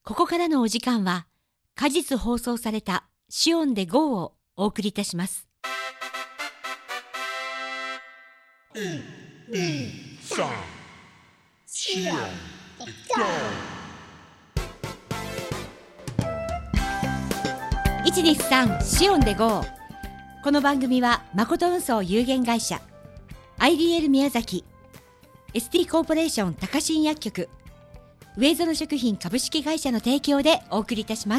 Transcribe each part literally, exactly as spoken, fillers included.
ここからのお時間は果実放送されたシオンで ゴー をお送りいたします。 いち、に、さん、シオンで ゴー。 いちにさんシオンで ゴー。 この番組は誠運送有限会社、 アイディーエル 宮崎、 エスティー コーポレーション高新薬局、上園食品株式会社の提供でお送りいたします。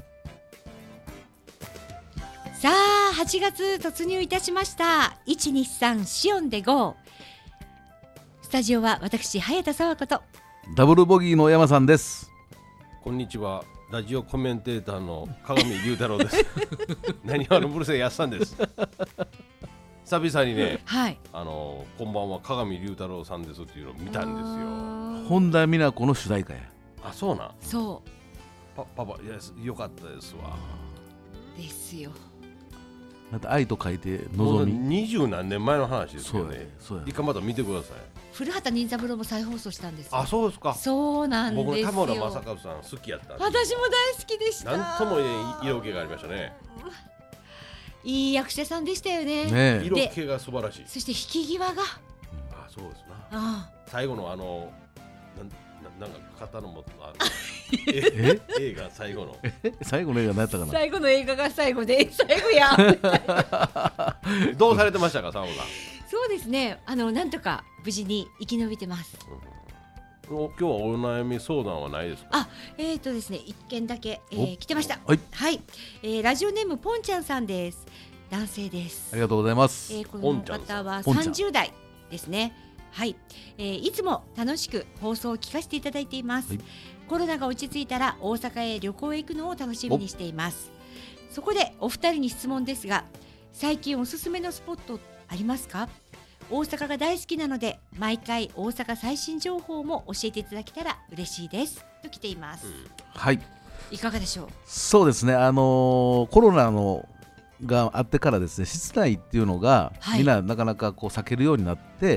さあはちがつ突入いたしました。いちにさんシオンで ゴー。 スタジオは私早田沢子とダブルボギーの山さんです。 こんにちは、ラジオコメンテーターの鏡龍太郎です何話のブルセやっさんです久々にね、 はい、 あのこんばんは鏡龍太郎さんですっていうのを見たんですよ。 本田美奈子の主題歌や。 あ、そうなん。 そうパパパ、いやよかったですわ。 ですよ。 また愛と書いてもう望み。 二十何年前の話ですよね。 そうや。 一回また見てください。 古畑任三郎も再放送したんですよ。 あ、そうですか。 そうなんですよ。 僕の田村正和さん好きやったんで。 私も大好きでした。 なんともね色気がありましたね。 いい役者さんでしたよね。 ね色気が素晴らしい。 そして引き際が、 あ、そうですな。 あ最後のあのな, なんか肩のもあのえ映画最後の最後の映画何やったかな。 最後の映画が最後で最後やどうされてましたか、サオさん。 そうですね、あのなんとか無事に生き延びてます、 うん、今日はお悩み相談はないですか。 あ、えーとですね、一件だけ、えー、来てました。 はい、 はい、えー、ラジオネームポンちゃんさんです。男性です。 ありがとうございます。 えー、この方はさんじゅう代ですね。はい、えー、いつも楽しく放送を聞かせていただいています、はい、コロナが落ち着いたら大阪へ旅行へ行くのを楽しみにしています。そこでお二人に質問ですが、最近おすすめのスポットありますか？大阪が大好きなので毎回大阪最新情報も教えていただけたら嬉しいですと来ています、うん、 はい、 いかがでしょう。 そうですね、あのー、コロナのがあってからですね、室内っていうのが、はい、みんななかなかこう避けるようになって、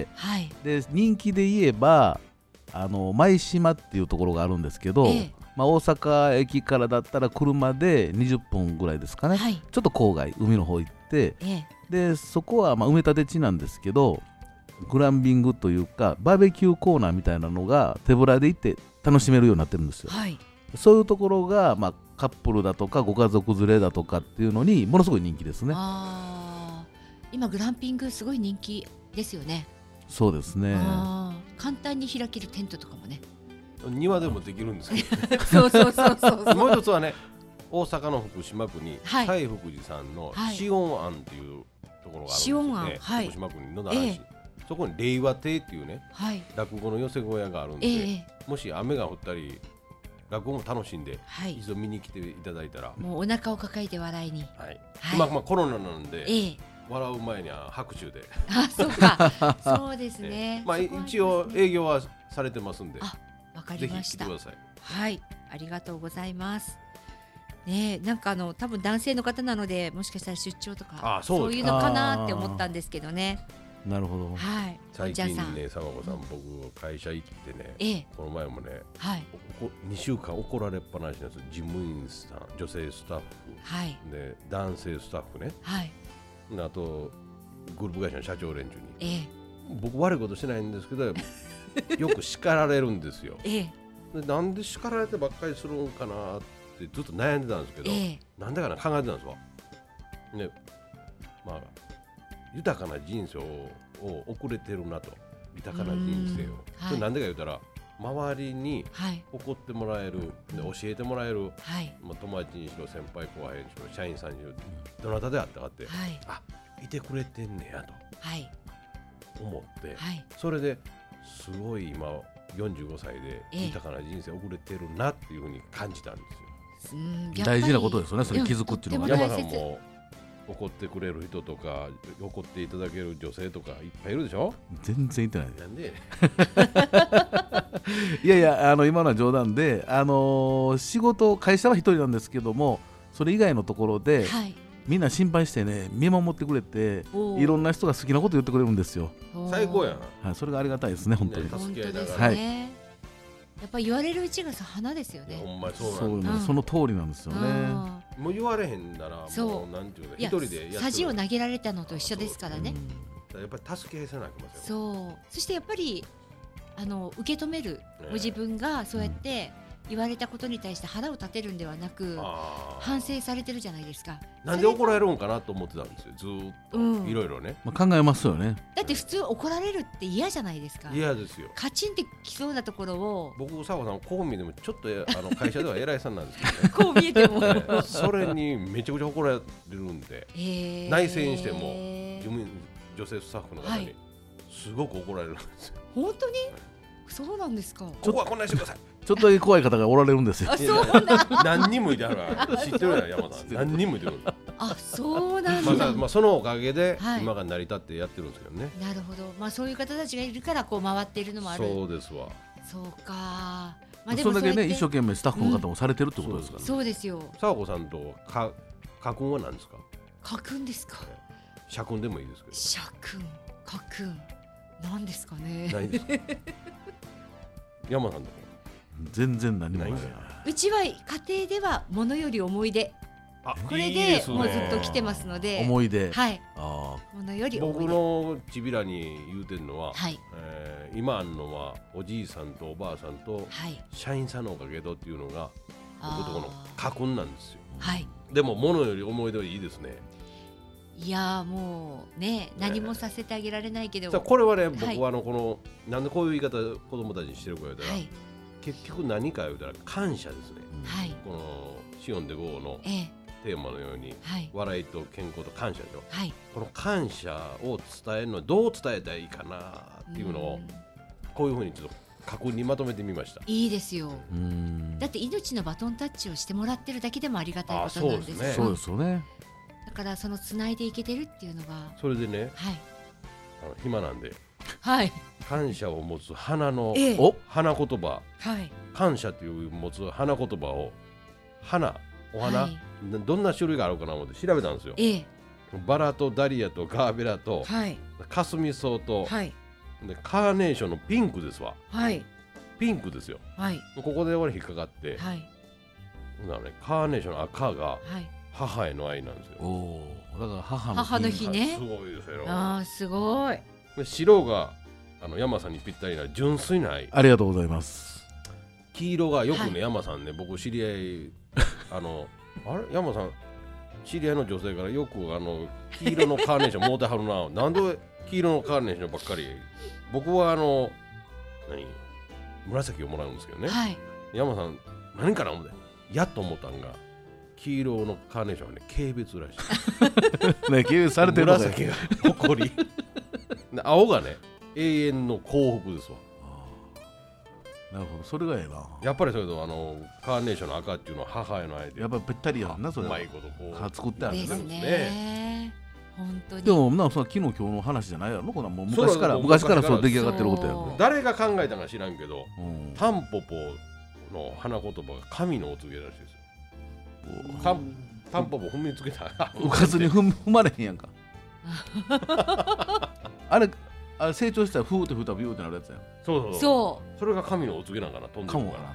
はい、で人気で言えばあの舞島っていうところがあるんですけど、ええ、まあ、大阪駅からだったら車でにじゅっぷんぐらいですかね、はい、ちょっと郊外海の方行って、ええ、でそこはまあ埋め立て地なんですけど、グランビングというかバーベキューコーナーみたいなのが手ぶらで行って楽しめるようになってるんですよ、はい、そういうところが、まあ、カップルだとかご家族連れだとかっていうのにものすごい人気ですね。 あ、今グランピングすごい人気ですよね。 そうですね。 あ、簡単に開けるテントとかもね、 庭でもできるんですけどそうそうそうそうもう一つはね、大阪の福島区に西、はい、福寺さんのシオン庵っていうところがあるんですよね、はい、福島区の奈良市、ええ、そこに令和亭っていうね、はい、落語の寄せ小屋があるんで、ええ、もし雨が降ったり落語も楽しんで、はい、一度見に来ていただいたら、 もうお腹を抱えて笑いに、 はいはい、今、まあ、コロナなんで、ええ、笑う前には拍手で、 あ、そうかそうですね、 まあ、一応営業はされてますんで、 あ、わかりました。 ぜひ来てください。 はい、ありがとうございますね。なんかあの多分男性の方なのでもしかしたら出張とか そ, そういうのかなって思ったんですけどね。 なるほど、 はい、 最近ね、さまこさん、僕会社行ってね、ええ、この前もね、はい、にしゅうかん怒られっぱなしなんです。事務員さん、女性スタッフ、はい、で男性スタッフね、はい、あとグループ会社の社長連中に、ええ、僕悪いことしてないんですけどよく叱られるんですよ、ええ、でなんで叱られてばっかりするんかなってずっと悩んでたんですけど、ええ、なんでかな考えてたんですわ、ね、まあ豊かな人生を送れてるなと、豊かな人生を、はい、それなんでか言うたら周りに怒ってもらえる、はい、で教えてもらえる、はい、まあ、友達にしろ先輩後輩にしろ社員さんにしろどなたであったかって、はい、あ、いてくれてんねやと、はい、思って、はい、それですごい今よんじゅうごさいで豊かな人生を送れてるなっていうふうに感じたんですよ。 うん、 大事なことですよね、それ気づくっていうのが。 山さんも怒ってくれる人とか怒っていただける女性とかいっぱいいるでしょ。 全然いてない。 なんでいやいや、あの今のは冗談で、あのー、仕事会社は一人なんですけども、それ以外のところで、はい、みんな心配してね、見守ってくれて、いろんな人が好きなこと言ってくれるんですよ。 最高やな、 はい、それがありがたいですね、本当に。 助け合いながら、 はい、ややっぱ言われるうちがさ花ですよね。 ほんまにそうそうなんその通りなんですよね。 もう言われへんならもうなんていうか一人でやってる。 さじを投げられたのと一緒ですからね。 やっぱり助けせなきゃいけません。 そう。そしてやっぱりあの受け止めるご自分がそうやって言われたことに対して腹を立てるんではなく反省されてるじゃないですか。 なんで怒られるんかなと思ってたんですよ。ずーっといろいろね。 まあ考えますよね。 だって普通怒られるって嫌じゃないですか。 嫌ですよ。 カチンってきそうなところを。 僕佐和さんこう見てもちょっとあの会社では偉いさんなんですけどね。 こう見えても、 ね、それにめちゃくちゃ怒られるんで、えー、内政にしても事務員女性スタッフの方にすごく怒られるんですよ。 本当に？そうなんですか。 ここはこんなにしてください。 ちょっとだけ怖い方がおられるんですよ。 あ、そうなん何人もいてはるわ。知ってるやん山田さん。何人もいてる。 あ、そうなんだ。 まあ、まあそのおかげで今が成り立ってやってるんですけどね。 なるほど。まあそういう方たちがいるからこう回っているのもある。 そうですわ。 そうか。まあでもそれだけね一生懸命スタッフの方もされてるってことですから。 そうですよ。 佐和子さんとか家訓は何ですか？ 家訓ですか？ 社訓でもいいですけど。 社訓、家訓、何ですかね。 ないです。山さんだけ。 全然何もない。 うちは家庭ではものより思い出。これでもうずっと来てますので。 思い出。 はい。ものより思い出。 僕のちびらに言うてるのは、はいえー、今あんのはおじいさんとおばあさんと社員さんのおかげだっていうのが僕とこの家訓なんですよ。 はい。 でもものより思い出はいいですね。 いやもうね何もさせてあげられないけど、 これはね僕はあのこのなんでこういう言い方子供たちにしてるか言うたら、結局何か言うたら感謝ですね。このシオンでゴーのテーマのように笑いと健康と感謝でしょ。この感謝を伝えるのはどう伝えたらいいかなっていうのをこういうふうにちょっと家訓にまとめてみました。 いいですよ。だって命のバトンタッチをしてもらってるだけでもありがたいことなんですよ。 そうですよね。 だからそのつないでいけてるっていうのがそれでね、はい、あの暇なんで、 はい、 感謝を持つ花の、 ええ、 お花言葉、 はい、 感謝という持つ花言葉を花お花、はい、どんな種類があるかなと思って調べたんですよ、ええ、バラとダリアとガーベラと、はい、カスミソウと、はい、でカーネーションのピンクですわ、はい、ピンクですよ、はい、ここで俺引っかかって、はい、だからね、カーネーションの赤が、はい母への愛なんですよ。おだから母の日、 母の日ね。 すごいですよ。 ああすごい。 で白があの山さんにぴったりな純粋な愛。 ありがとうございます。 黄色がよくね、はい、山さんね僕知り合いあのあれ山さん知り合いの女性からよくあの黄色のカーネーション持ってはるな。なんで黄色のカーネーションばっかり。僕はあの何紫をもらうんですけどね。はい、山さん何かな思ってやっと思ったんが。黄色のカーネーションはね軽蔑らしいね、軽蔑されてるので紫が誇り青がね永遠の幸福ですわ。 なるほどそれがええな。 やっぱりそれとあのカーネーションの赤っていうのは母への愛でやっぱりぴったりやんなそれうまいことこう作ってあるんですね。本当にでもなその昨日今日の話じゃないやろこれもう昔から昔からそう出来上がってることやん。 誰が考えたか知らんけど、うん、タンポポの花言葉が神のお告げらしいですよ。タン, タンポポ踏みつけた浮かずに 踏, 踏まれへんやんかあれあれ成長したらフーって吹いたらビューってなるやつやん。 そうそうそうそうそれが神のお告げなんかな飛んでるから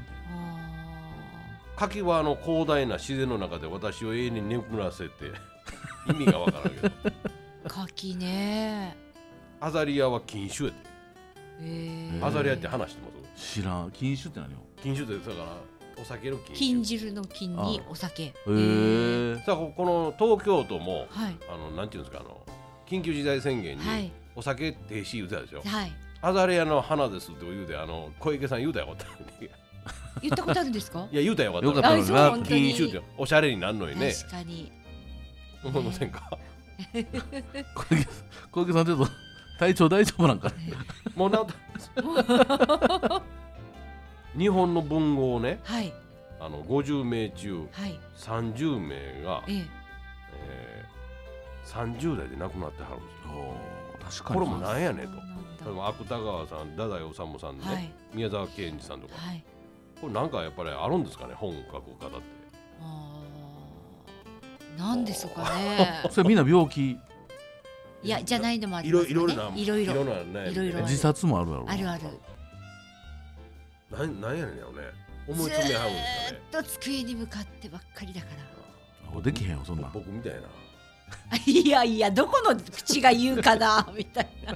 柿はあの広大な自然の中で私を永遠に眠らせて意味がわからんけど柿ねアザリアは禁酒やで、えー、アザリアって話してます？ 知らん。禁酒って何よ？ 禁酒ってだからお酒の禁禁汁の禁にお酒。へえ。さあこの東京都も、はい、あのなんていうんですかあの緊急事態宣言にお酒停止言うてたでしょ。はい。アザレアの花ですって言うてあの小池さん言うたよかった。 言ったことあるんですか？ いや言うたよかった。 よかったのな。禁酒っておしゃれになるのにね。 確かに。 思いませんか？ 小池さんちょっと体調大丈夫なんかね。 もうな日本の文豪をね、はい、あのごじゅうめい中、はい、さんじゅうめいが、えええー、さんじゅうだいで亡くなってはるんですよ。確かにこれもなんやねんと。芥川さん、太宰治さんね、はい、宮沢賢治さんとか、はい、これなんかやっぱりあるんですかね本書く方って。 あなんですかね。 それみんな病気。 いやじゃないのもありますね。 いろいろないろいろな、ね、 自殺もあるやろ。 あるある。 なんなんやねんよね。思い詰めはるんですかね。 ずっと机に向かってばっかりだから。 できへんよそんな。 僕みたいな。 いやいやどこの口が言うかなみたいな。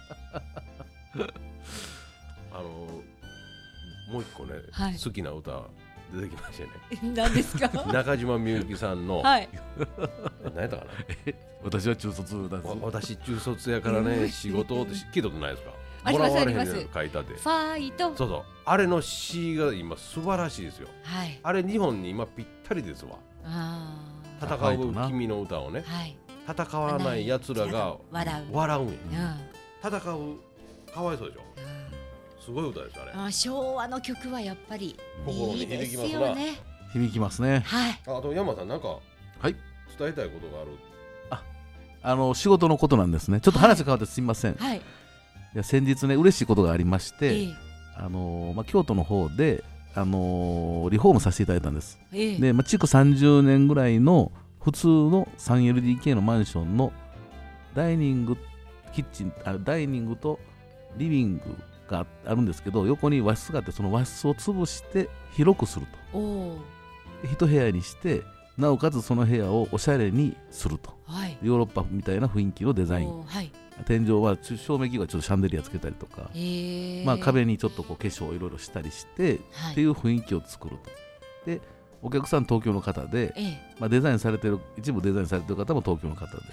あのもう一個ね、はい、好きな歌出てきましたね。 何ですか？ 中島みゆきさんの、 はい、 何やったかな。 私は中卒だ。 私中卒やからね仕事って聞いたことないですか？ ありますあります。 書いたで。 ファイト。 そうそう。あれの詩が今素晴らしいですよ。 はい。 あれ日本に今ぴったりですわ。 ああ。戦う君の歌をね。はい。戦わない奴らが笑う。笑うんや。うん。戦うかわいそうでしょ。うん、すごい歌ですあれ。 あ、昭和の曲はやっぱりいいですよね。 響きますね。 はい。 あと山さんなんかはい伝えたいことがある。 あ、あの仕事のことなんですね。ちょっと話変わってすみません。 はい。 いや先日ね嬉しいことがありまして、 ええ、 あのーまあ、京都の方で、あのー、リフォームさせていただいたんです、 ええ、 で、まあ、築さんじゅうねんぐらいの普通の スリーエルディーケー のマンションのダイニングキッチンあダイニングとリビングがあるんですけど、横に和室があってその和室を潰して広くすると。 おで一部屋にしてなおかつその部屋をおしゃれにすると、 はい、 ヨーロッパみたいな雰囲気のデザイン、 はい、 天井は照明器具はちょっとシャンデリアつけたりとか、まあ、壁にちょっとこう化粧をいろいろしたりして、はい、っていう雰囲気を作ると。でお客さん東京の方で、ええまあ、デザインされてる一部デザインされてる方も東京の方で、はい、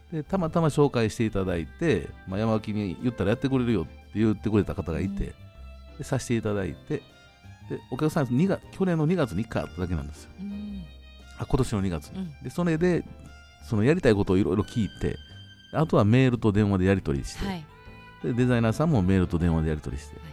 でたまたま紹介していただいて、まあ、山脇に言ったらやってくれるよって言ってくれた方がいて、うん、でさせていただいて、でお客さんにが去年のにがつにいっかいあっただけなんですよ、うん、あ今年のにがつに、うん、でそれでそのやりたいことをいろいろ聞いて、あとはメールと電話でやり取りして、はい、でデザイナーさんもメールと電話でやり取りして、はい、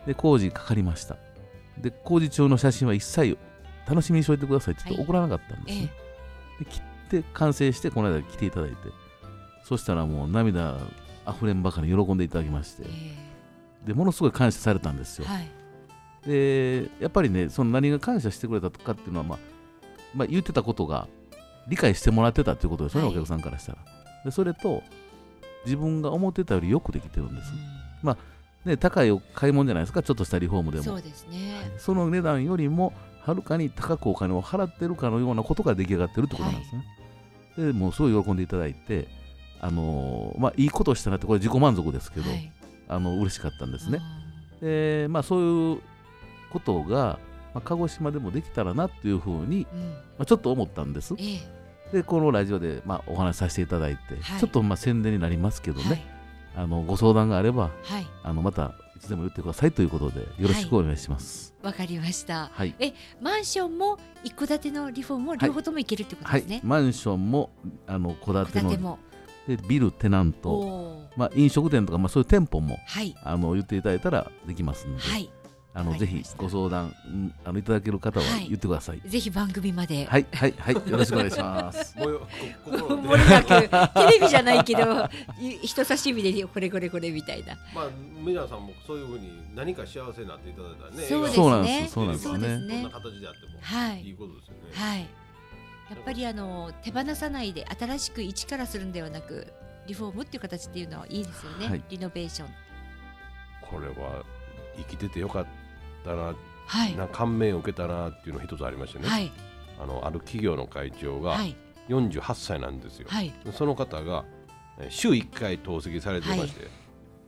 で工事かかりました。で工事中の写真は一切楽しみにしておいてくださいって言って送らなかったんですね、はい、で切って完成してこの間来ていただいて、そしたらもう涙あふれんばかり喜んでいただきまして、えー、でものすごい感謝されたんですよ、はい、でやっぱりねその何が感謝してくれたかっていうのは、まあまあ、言ってたことが理解してもらってたっていうことですよね、はい、お客さんからしたら。でそれと自分が思ってたよりよくできてるんです、うん、まあね高い買い物じゃないですか、ちょっとしたリフォームでも。 そうですね、 はい、その値段よりもはるかに高くお金を払ってるかのようなことが出来上がってるってことなんですね、はい、でもうすごい喜んでいただいて、あのー、まあいいことをしたなって、これ自己満足ですけど、はい、あの嬉しかったんですね。でまあそういうことが、まあ、鹿児島でもできたらなっていうふうに、うんまあ、ちょっと思ったんです、ええ、でこのラジオで、まあ、お話しさせていただいて、はい、ちょっとまあ宣伝になりますけどね、はい、あのご相談があれば、はい、あのまたいつでも言ってくださいということでよろしくお願いします。 わ、はい、かりました、 はい、 えマンションも一戸建てのリフォームも両方ともいけるってことですね、 はいはい、マンションもあの戸建てのもでビルテナント、まあ、飲食店とか、まあ、そういう店舗も、はい、あの言っていただいたらできますので、はい、あのぜひご相談あのいただける方は言ってください、はい、 ぜひ番組まではいはいはいよろしくお願いしますもれなくテレビじゃないけど人差し指でこれこれこれみたいな、 まあ皆さんもそういうふうに何か幸せになっていただいたらね、 そうですね、 そうなんですそうなんですね、 どんな形であっても、はい、いいことですよね。 はい、やっぱりあの手放さないで新しく一からするんではなくリフォームっていう形っていうのはいいですよね、はい、リノベーション。 これは生きててよかったな、はい、な感銘を受けたなっていうのが一つありましてね、はい、あのある企業の会長がよんじゅうはっさいなんですよ、はい、その方が週いっかい透析されてまして、はい、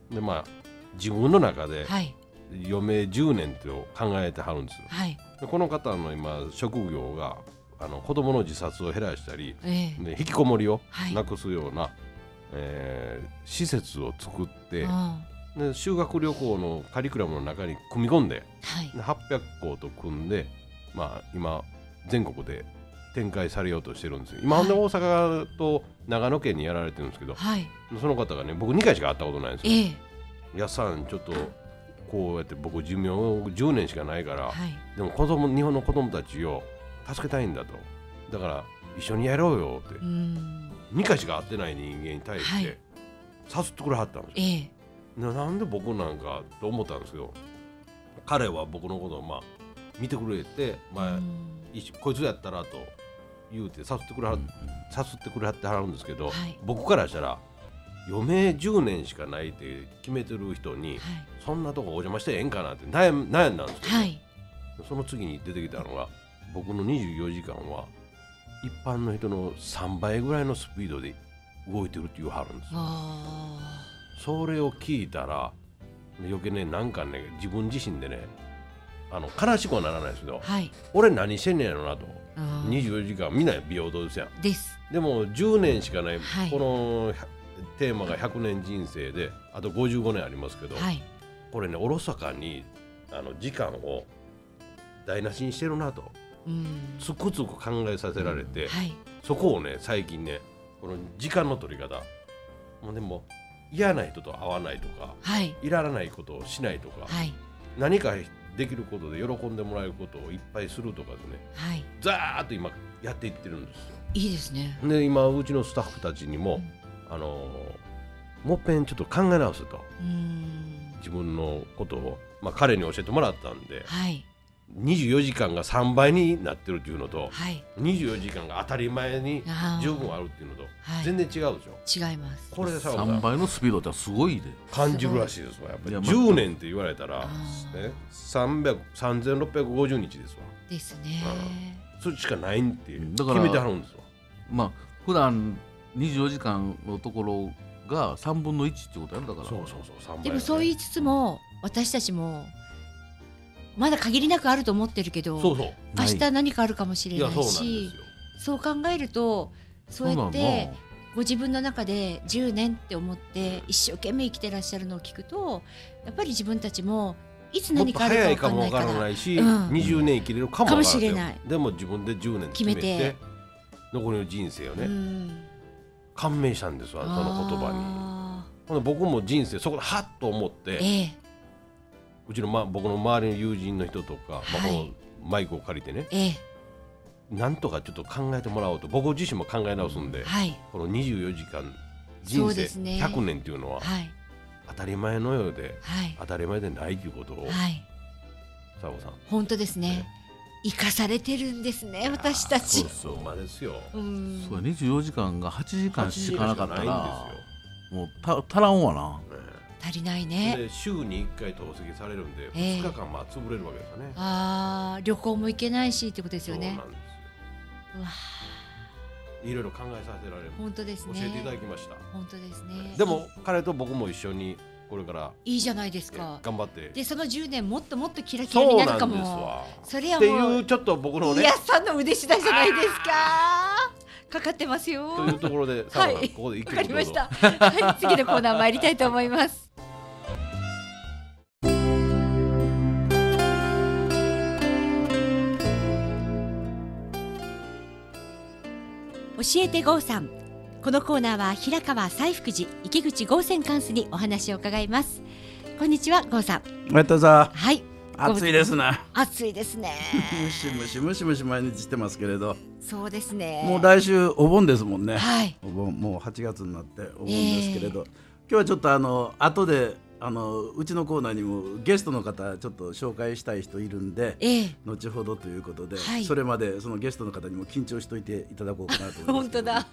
でまあ自分の中で余命じゅうねんって考えてはるんですよ、はい、でこの方の今職業があの子どもの自殺を減らしたり、えー、で引きこもりをなくすような、はいえー、施設を作ってで修学旅行のカリキュラムの中に組み込んで、はい、ではっぴゃくこうと組んで、まあ、今全国で展開されようとしてるんですよ。今、はい、大阪と長野県にやられてるんですけど、はい、その方がね僕にかいしか会ったことないんですよ、えー、やっさんちょっとこうやって僕寿命じゅうねんしかないから、はい、でも子供日本の子供たちを助けたいんだと、だから一緒にやろうよってうんにかいしか会ってない人間に対して誘ってくれはったんですよ、はいえー、なんで僕なんかと思ったんですけど、彼は僕のことをまあ見てくれて、まあ、こいつやったらと言うて誘ってくれは、うん、誘ってくれはってはるんですけど、はい、僕からしたら余命じゅうねんしかないって決めてる人に、はい、そんなとこお邪魔してええんかなって悩んだんですよ、はい、その次に出てきたのが僕のにじゅうよじかんは一般の人のさんばいぐらいのスピードで動いてるって言わはるんですよ。それを聞いたら余計ねなんかね自分自身でねあの悲しくはならないですけど、はい、俺何してんねんやろなと。にじゅうよじかんみんな平等ですやん。 ですでもじゅうねんしかない、はい、このテーマがひゃくねん人生であとごじゅうごねんありますけど、はい、これねおろそかにあの時間を台無しにしてるなと、うん、つくつく考えさせられて、うんはい、そこをね最近ねこの時間の取り方もうでも嫌な人と会わないとか、はい、いらないことをしないとか、はい、何かできることで喜んでもらえることをいっぱいするとかでね、はい、ざーっと今やっていってるんですよ。 いいですね。 で今うちのスタッフたちにも、うん、あのー、もっぺんちょっと考え直すと、うーん自分のことを、まあ、彼に教えてもらったんで、はい、にじゅうよじかんがさんばいになってるっていうのと、はい、にじゅうよじかんが当たり前に十分あるっていうのと全然違うでしょ。 違います。 これでさんばいのスピードってすごいで感じるらしいですわ。やっぱりじゅうねんって言われたら、ね、さんぜんろっぴゃくごじゅうにちですわ。 ですね、 うん、それしかないんって決めてはるんですわ。 まあ普段にじゅうよじかんのところがさんぶんのいちってことやるだから。 そうそうそうさんばい、ね、 でもそう言いつつも私たちもまだ限りなくあると思ってるけど、そうそう明日何かあるかもしれないし、そう考えるとそうやってご自分の中でじゅうねんって思って一生懸命生きてらっしゃるのを聞くとやっぱり自分たちもいつ何かあるか分からないから、もっと早いかも分からないし、うん、にじゅうねん生きれるかも分からない。でも自分でじゅうねん決めて、決めて残りの人生をね、うん、感銘したんですわその言葉に。僕も人生そこでハッと思って、ええうちの、ま、僕の周りの友人の人とか、はいまあ、このマイクを借りてね、ええ、なんとかちょっと考えてもらおうと僕自身も考え直すんで、はい、このにじゅうよじかん人生、ね、ひゃくねんっていうのは、はい、当たり前のようで、はい、当たり前でないということを、はい、佐合さん本当ですね、ね生かされてるんですね私たち。 そうそうまですよ。 うんそうにじゅうよじかんがはちじかんしかなかったらもうた足らんわな、ね足りないね。 で週にいっかい透析されるんで、えー、ふつかかんまあ潰れるわけですよね。 ああ旅行も行けないしってことですよね。 そうなんですよ。うわいろいろ考えさせられる。 本当ですね。 教えていただきました。 本当ですね。 でも彼と僕も一緒にこれからいいじゃないですか。 頑張ってでそのじゅうねんもっともっとキラキラになるかも。 そうなんですわ。 それはもうっていうちょっと僕のねいやさんの腕次第じゃないですか。かかってますよ。 というところでさあ、はい、ここで一曲どうぞ。わかりました。 はい、次のコーナー参りたいと思います。教えて郷さん。このコーナーは平川西福寺池口郷泉貫主にお話を伺います。こんにちは郷さん。 おめでとうさ。 はい。 暑いですね。 暑いですね。 ムシムシムシムシ毎日してますけれど。 そうですね。 もう来週お盆ですもんね。 はい。 お盆もうはちがつになってお盆ですけれど、えー、今日はちょっとあの後であのうちのコーナーにもゲストの方ちょっと紹介したい人いるんで、えー、後ほどということで、はい、それまでそのゲストの方にも緊張しといていただこうかなと思います、ね。 本当だ。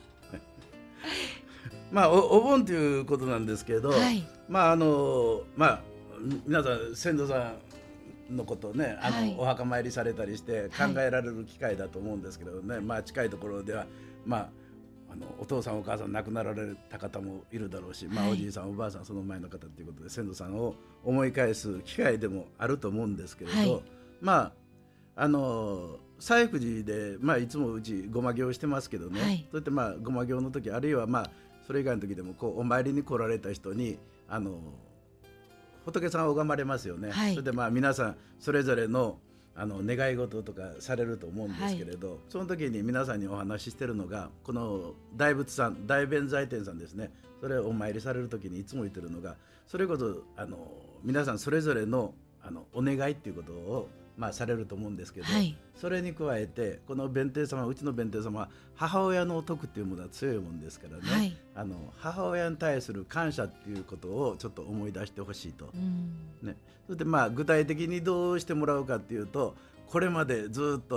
まあ お, お盆ということなんですけど、はい、まああのまあ皆さん先祖さんのことねあの、はい、お墓参りされたりして考えられる機会だと思うんですけどね、はい、まあ近いところではまああのお父さんお母さん亡くなられた方もいるだろうし、まあ、おじいさんおばあさんその前の方ということで先祖さんを思い返す機会でもあると思うんですけれど、はい、まああの西福寺で、まあ、いつもうちごま行してますけどね、はい、そうやってまあごま行の時あるいはまあそれ以外の時でもこうお参りに来られた人にあの仏さんを拝まれますよね、はい、それでまあ皆さんそれぞれのあの願い事とかされると思うんですけれど、はい、その時に皆さんにお話ししてるのがこの大仏さん大弁財天さんですね。それをお参りされる時にいつも言ってるのがそれこそあの皆さんそれぞれのあのお願いっていうことをまあされると思うんですけど、はい、それに加えてこの弁天様うちの弁天様は母親の徳っていうものは強いもんですからね、はい、あの母親に対する感謝っていうことをちょっと思い出してほしいと、ね、それでまあ具体的にどうしてもらうかっていうとこれまでずっと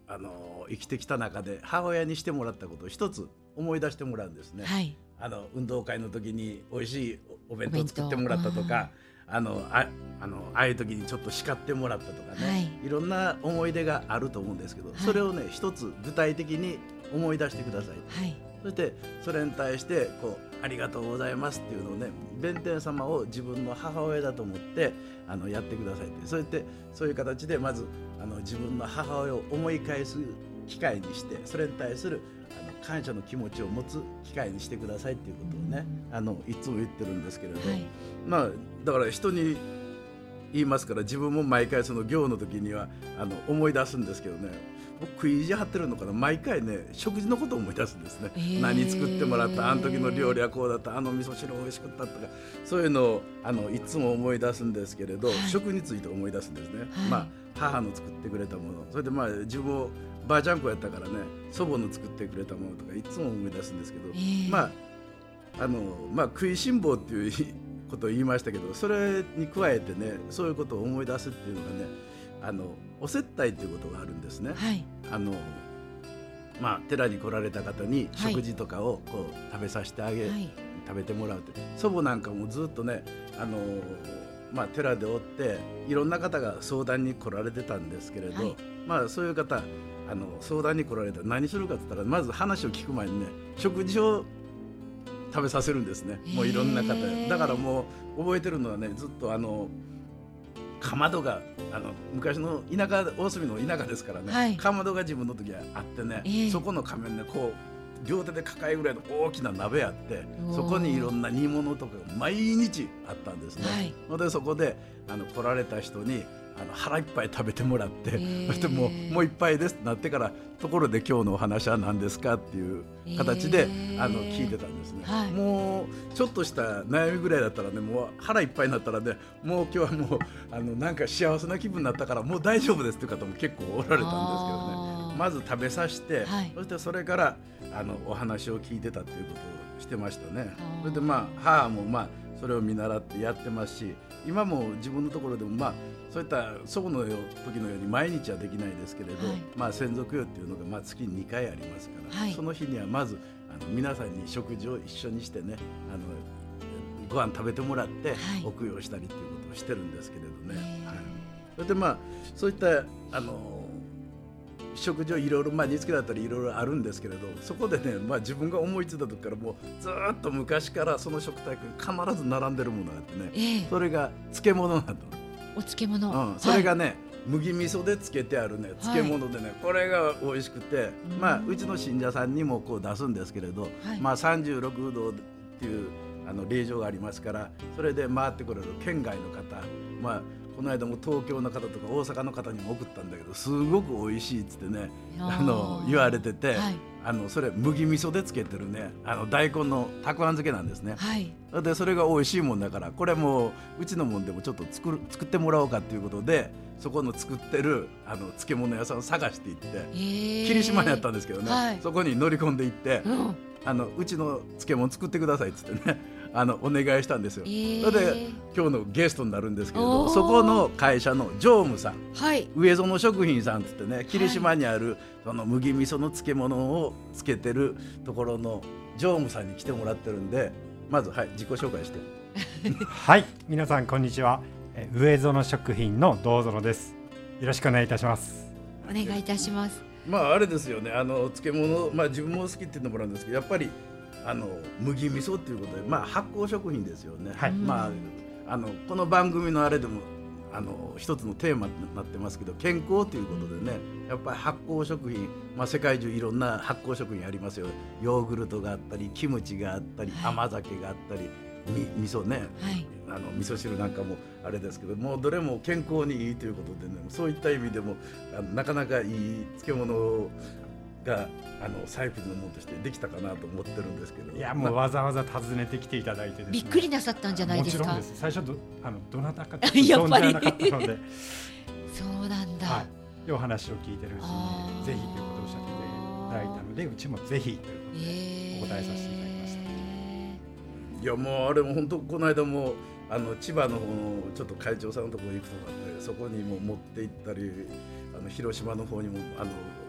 あの生きてきた中で母親にしてもらったことを一つ思い出してもらうんですね、はい、あの運動会の時に美味しいお弁当を作ってもらったとか、あの あ, あのああいう時にちょっと叱ってもらったとかね、はい、いろんな思い出があると思うんですけど、はい、それをね一つ具体的に思い出してください、はい、そしてそれに対してこうありがとうございますっていうのをね、弁天様を自分の母親だと思ってあのやってくださいって、そうやってそういう形でまずあの自分の母親を思い返す機会にして、それに対するあの感謝の気持ちを持つ機会にしてくださいっていうことをね、あのいつも言ってるんですけれど、はい、まあだから人に言いますから、自分も毎回その行の時にはあの思い出すんですけどね、僕食い意地張ってるのかな、毎回ね食事のことを思い出すんですね、えー、何作ってもらった、あの時の料理はこうだった、あの味噌汁美味しかったとか、そういうのをあのいつも思い出すんですけれど、はい、食について思い出すんですね、はい、まあ母の作ってくれたもの、それでまあ自分をばあちゃん子やったからね、祖母の作ってくれたものとかいつも思い出すんですけど、えー、まああのまあ食いしん坊っていうことを言いましたけど、それに加えてね、そういうことを思い出すっていうのがね、あのお接待ということがあるんですね、はい、あのまあ、寺に来られた方に食事とかをこう食べさせてあげ、はい、食べてもらうって、祖母なんかもずっとね、あの、まあ、寺でおっていろんな方が相談に来られてたんですけれど、はい、まあ、そういう方あの相談に来られたら何するかって言ったら、まず話を聞く前にね食事を食べさせるんですね、もういろんな方だから、もう覚えてるのはね、ずっとあのかまどがあの昔の田舎大隅の田舎ですからね、はい、かまどが自分の時はあってね、えー、そこの仮面ねこう両手で抱えぐらいの大きな鍋あって、そこにいろんな煮物とか毎日あったんですね、はい、でそこであの来られた人にあの腹いっぱい食べてもらって、えー、そしてもう、もういっぱいですってなってから、ところで今日のお話は何ですかっていう形で、えー、あの聞いてたんですね、はい、もうちょっとした悩みぐらいだったらね、もう腹いっぱいになったらね、もう今日はもうあのなんか幸せな気分になったからもう大丈夫ですっていう方も結構おられたんですけどね、まず食べさせて、はい、そしてそれからあのお話を聞いてたっていうことをしてましたね。それでまあ母もまあそれを見習ってやってますし、今も自分のところでもまあそういった祖母の時のように毎日はできないですけれど、はい、まあ専属湯っていうのがまあ月ににかいありますから、はい、その日にはまずあの皆さんに食事を一緒にしてね、あのご飯食べてもらってお供養したりっていうことをしてるんですけれどね、はい、それでまあそういったあの食事をいろいろ、まあ煮付けだったりいろいろあるんですけれど、そこでね、まあ、自分が思いついた時からもうずっと昔からその食卓に必ず並んでるものがあってね、えー、それが漬物なんだ。 お漬物、 うん、それがね、はい、麦味噌で漬けてあるね漬物でね、はい、これが美味しくて、まあ、うちの信者さんにもこう出すんですけれど、はい、まあ、さんじゅうろくどっていうあの令状がありますから、それで回ってこられる県外の方、まあこの間も東京の方とか大阪の方にも送ったんだけど、すごく美味しいっつってね、あの言われてて、はい、あのそれ麦味噌でつけてるね、あの大根のたくあん漬けなんですね、はい、でそれが美味しいもんだから、これもううちのもんでもちょっと作る作ってもらおうかっていうことで、そこの作ってるあの漬物屋さんを探していって、霧島にあったんですけどね、はい、そこに乗り込んでいって、うん、あのうちの漬物作ってくださいっつってねあのお願いしたんですよ、えー、それで今日のゲストになるんですけれど、そこの会社の常務さん、はい、上園食品さんっつってね、霧島にあるその麦味噌の漬物をつけてるところの常務さんに来てもらってるんで、まず、はい、自己紹介してはい、皆さんこんにちは、上園食品の道園です。よろしくお願いいたします。 お願いいたします。 まああれですよね、あの漬物、まあ自分も好きって言ってもらうんですけど、やっぱりあの麦味噌っていうことで、まあ、発酵食品ですよね、はい、まあ、あのこの番組のあれでもあの一つのテーマになってますけど、健康ということでね、やっぱり発酵食品、まあ、世界中いろんな発酵食品ありますよ。ヨーグルトがあったり、キムチがあったり、はい、甘酒があったり、み味噌ね、はい、あの味噌汁なんかもあれですけど、もうどれも健康にいいということでね、そういった意味でもあのなかなかいい漬物があのサイクルのものとしてできたかなと思ってるんですけど、 いやもうわざわざ訪ねてきていただいてですね、 びっくりなさったんじゃないですか。 もちろんです。最初 ど, あのどなたか存じ上げなかったのでそうなんだ、 はい、でお話を聞いてるうちにぜひということをおっしゃっていただいたので、うちもぜひということでお答えさせていただきました、えー、いやもうあれも本当この間もあの千葉の方のちょっと会長さんのところに行くとかって、そこにも持って行ったり、あの広島の方にもあの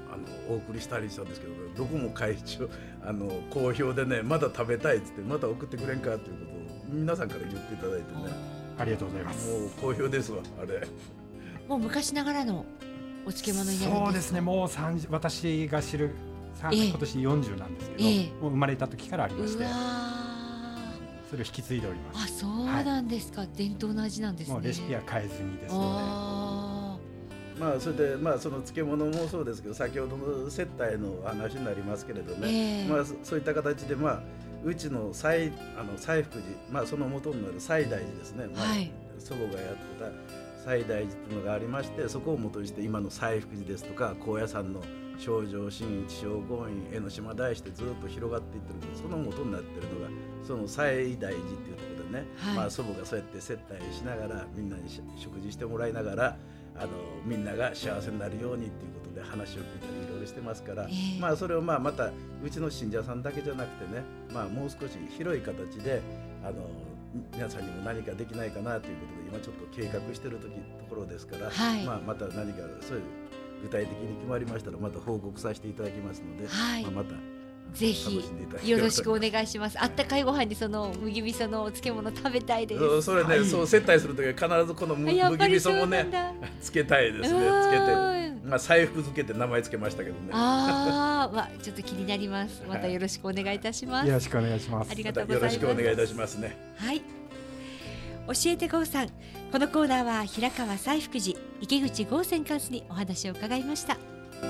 あのお送りしたりしたんですけど、どこも会長あの好評でね、まだ食べたいっつってまた送ってくれんかっていうことを皆さんから言っていただいてね、 ありがとうございます。 もう好評ですわ。あれもう昔ながらのお漬物になるんですか？ そうですね、もう私が知る、えー、今年よんじゅうなんですけど、えー、もう生まれた時からありまして、それを引き継いでおります。 あ、そうなんですか、はい、伝統の味なんですね。 もうレシピは変えずにですので、まあそれでまあその漬物もそうですけど、先ほどの接待の話になりますけれどね、えー、まあそういった形でまあうちの西あの西福寺、まあその元になる西大寺ですね、まあ、はい、祖母がやってた西大寺というのがありまして、そこを元にして今の西福寺ですとか高野山の正常真一正言院江ノ島大師でずっと広がっていってるんで、その元になっているのがその西大寺っていうところでね、はい、まあ祖母がそうやって接待しながらみんなに食事してもらいながら、あのみんなが幸せになるようにっていうことで話を聞いたりいろいろしてますから、えー、まあそれをまあまたうちの信者さんだけじゃなくてね、まあもう少し広い形であの皆さんにも何かできないかなということで今ちょっと計画している時ところですから、はい、まあ、また何かそういう具体的に決まりましたらまた報告させていただきますので、はい、まあ、またぜひよろしくお願いします。あったかいご飯にその麦味噌のお漬物食べたいです。 それね、はい、そう接待するときは必ずこの麦味噌もねつけたいですね。つけて、まあ西福漬けって名前つけましたけどね。 ああ、まあちょっと気になります。またよろしくお願いいたします。 よろしくお願いします。 ありがとうございます。 よろしくお願いいたしますね。 はい。教えて郷さん、このコーナーは平川西福寺池口郷専管事にお話を伺いました。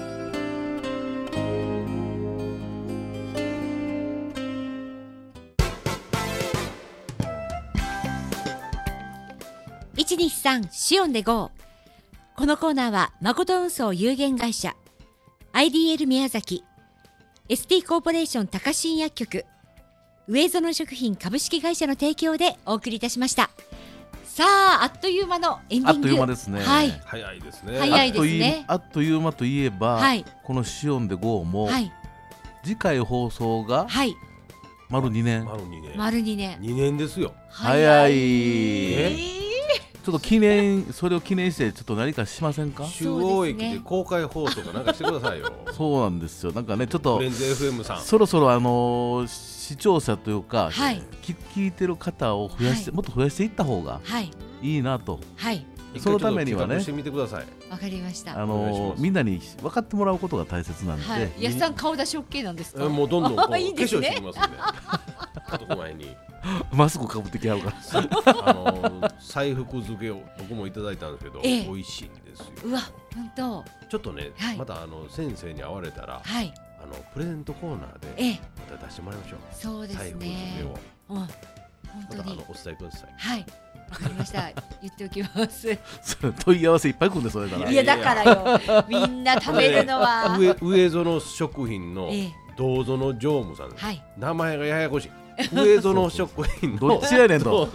いちにさんシオンで ゴー。 このコーナーは誠運送有限会社 アイディーエル 宮崎 エスティー コーポレーション高新薬局上園食品株式会社の提供でお送りいたしました。さあ、あっという間のエンディング。 あっという間ですね。 はい、 早いですね。 早いですね。 あっという間といえば、はい、このシオンで ゴー も、はい、次回放送が、はい、丸にねん。 丸にねん。 丸にねん。 にねんですよ。 早い。えーちょっと記念、それを記念してちょっと何かしませんか？ 中央駅で公開放送かなんかしてくださいよ。 そうなんですよ。なんかね、ちょっとフレンズ エフエム さんそろそろあのー、視聴者というか、はい、聞いてる方を増やして、はい、もっと増やしていった方がいいなと、はい、そのためにはね、 してみてください。 わかりました。 あのー、みんなに分かってもらうことが大切なんで、はい、 安さん顔出し オーケー なんですか？ もうどんどんこういいですね、化粧してきますんでちょっと前にマスクかぶってきはるからあのー、彩福漬けを僕もいただいたんですけど、ええ、美味しいんですよ。 うわ、本当。 ちょっとね、はい、またあの先生に会われたら、はい、あのプレゼントコーナーで、ええ、また出してもらいましょう。 そうですね。彩福漬けを、うん、本当にまたあのお伝えください。 はい、わかりました。言っておきます。 問い合わせいっぱい来るんで、それから。 いやだからよ、みんな食べるのは上上園食品の堂園常務さん、はい、名前がややこしい。上園食品のどっちやねんと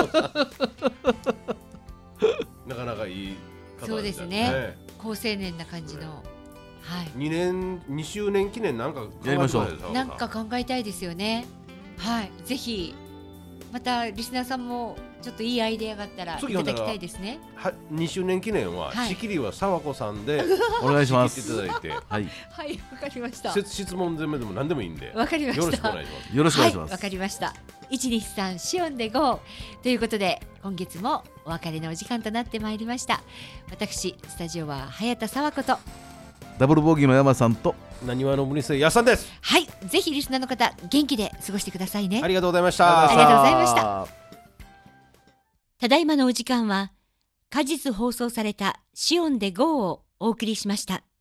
なかなかいい方ですね。 そうですね、高青年な感じの、はい、 にねんにしゅうねん記念なんか考えましょう。なんか考えたいですよね。はい、ぜひまたリスナーさんもちょっといいアイデアがあったらいただきたいですね。 はにしゅうねん記念は、はい、仕切りは沢子さんでお願いします。 仕切っていただいてはいはい、わかりました。 質問攻めでも何でもいいんで、 わかりました。 よろしくお願いします。 よろしくお願いします。 わかりました。いちにさんシオンで ゴー ということで、今月もお別れのお時間となってまいりました。私スタジオは早田沢子とダブルボギーの山さんとなにわのむにせやさんです。 はい、ぜひリスナーの方元気で過ごしてくださいね。 ありがとうございました。 ありがとうございました。ただいまのお時間は果実放送されたシオンで ゴー をお送りしました。